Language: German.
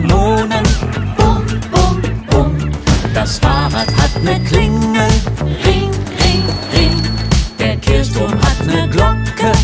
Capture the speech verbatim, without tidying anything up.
Kanonen. Bum, bum, bum. Das Fahrrad hat ne Klingel. Ring, ring, ring. Der Kirchturm hat ne Glocke.